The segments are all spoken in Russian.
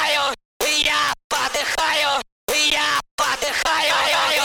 подыхаю, я подыхаю, я подыхаю,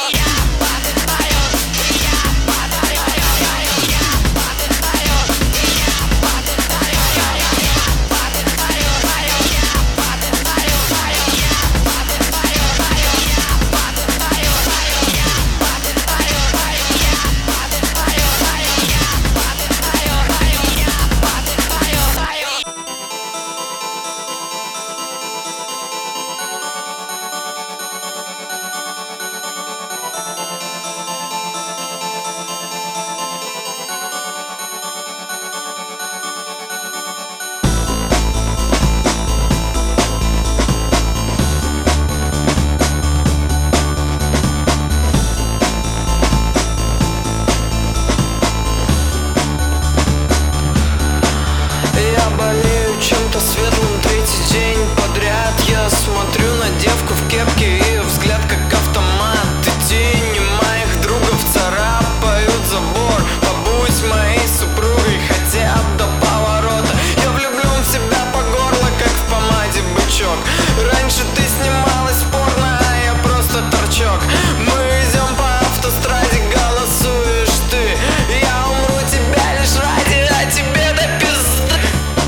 чем-то светлым третий день подряд. Я смотрю на девку в кепке, ее взгляд как автомат. И тени моих другов царапают забор. Побудь моей супругой хотя бы до поворота. Я влюблен в себя по горло, как в помаде бычок. Раньше ты снималась в порно, а я просто торчок. Мы идем по автостраде, голосуешь ты. Я умру тебя лишь ради, а тебе до пизды.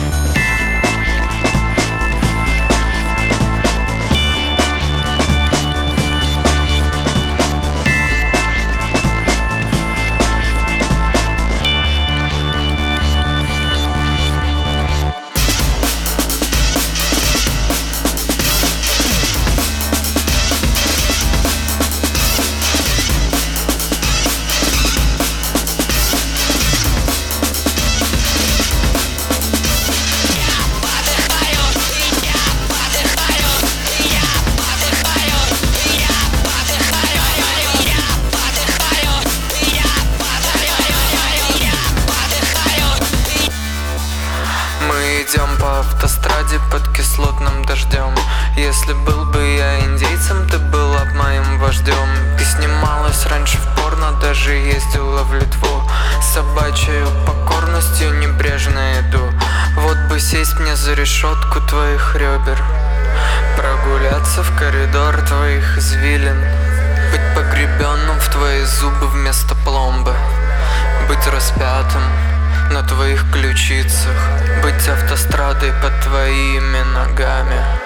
Идем по автостраде под кислотным дождем. Если был бы я индейцем, ты была б моим вождем. Ты снималась раньше в порно, даже ездила в Литву. Собачьей покорностью небрежно иду. Вот бы сесть мне за решетку твоих ребер, прогуляться в коридор твоих извилин, быть погребенным в твои зубы вместо пломбы, быть распятым на твоих ключицах, быть автострадой под твоими ногами.